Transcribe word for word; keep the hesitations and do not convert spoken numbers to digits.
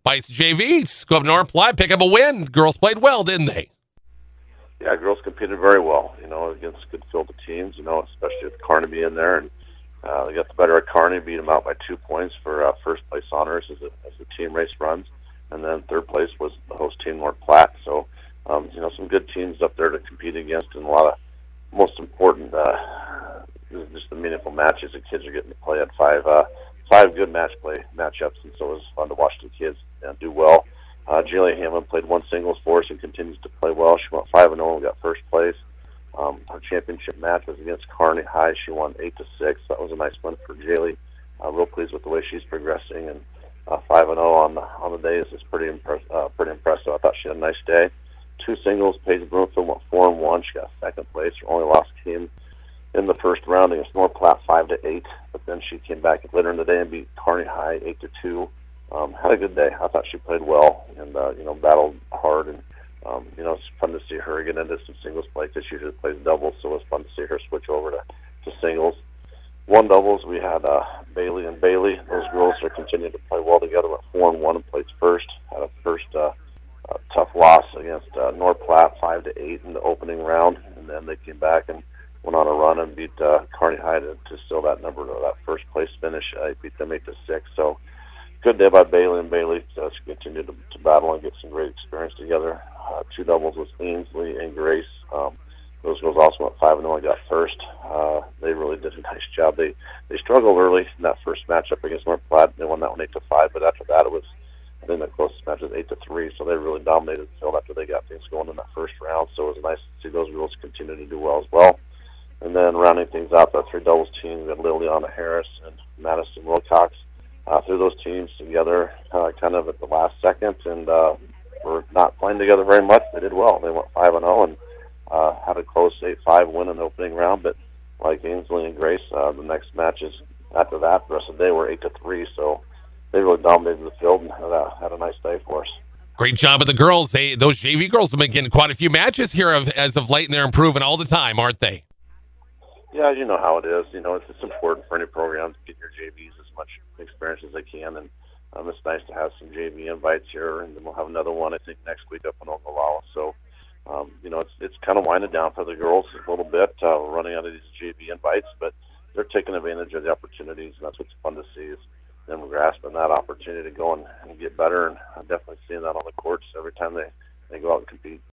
Bites J Vs go up to North Platte, pick up a win. Girls played well, didn't they? Yeah, girls competed very well, you know, against good field of teams, you know, especially with Carnaby in there. And uh, they got the better of Kearney, beat them out by two points for uh, first place honors as, a, as the team race runs. And then third place was the host team, North Platte. So, um, you know, some good teams up there to compete against, and a lot of most important, uh, just the meaningful matches the kids are getting to play at five, uh, five good match play matchups, and so it was fun to watch the kids uh, do well. Uh, Julia Hammond played one singles for us and continues to play well. She went five and zero and got first place. Um, her championship match was against Kearney High. She won eight to six. That was a nice win for Jaylee. Uh, real pleased with the way she's progressing, and uh, five and zero on the on the days is pretty impress, uh, pretty impressive. I thought she had a nice day. Two singles. Paige Broomfield went four and one. She got second place. Her only loss came in the first round against North Platte five to eight. But then she came back later in the day and beat Kearney High eight to two. Um, had a good day. I thought she played well and uh, you know battled hard, and um, you know it's fun to see her get into some singles play because she usually plays doubles, so it was fun to see her switch over to, to singles. One doubles, we had uh, Bailey and Bailey. Those girls are continuing to play well together. Went four and one and played first. Had a first uh, uh, tough loss against uh, North Platte five to eight in the opening round, and then they came back and went on a run and beat uh, Kearney High to, to steal that number, that first place finish. I uh, beat them eight to six. So. Good day by Bailey and Bailey to continue to, to battle and get some great experience together. Uh, two doubles with Ainsley and Grace. Um, those girls also went five and zero and got first. Uh, they really did a nice job. They they struggled early in that first matchup against North Platte. They won that one eight to five, but after that it was I think the closest match was eight to three. So they really dominated the field after they got things going in that first round. So it was nice to see those girls continue to do well as well. And then rounding things out, that three doubles team, we had Liliana Harris and Madison Wilcox. Uh, threw those teams together uh, kind of at the last second, and uh, were not playing together very much. They did well. They went five and zero and uh, had a close eight five win in the opening round. But like Ainsley and Grace, uh, the next matches after that, the rest of the day were eight to three. So they really dominated the field and had a, had a nice day for us. Great job of the girls. They, those J V girls have been getting quite a few matches here of, as of late, and they're improving all the time, aren't they? Yeah, you know how it is. You know, it's, it's important for any program to get your J Vs as much experience as they can, and um, it's nice to have some J V invites here, and then we'll have another one, I think, next week up in Ogallala. So, um, you know, it's it's kind of winding down for the girls a little bit. Uh, we're running out of these J V invites, but they're taking advantage of the opportunities, and that's what's fun to see is them grasping that opportunity to go and, and get better, and I'm definitely seeing that on the courts every time they, they go out and compete.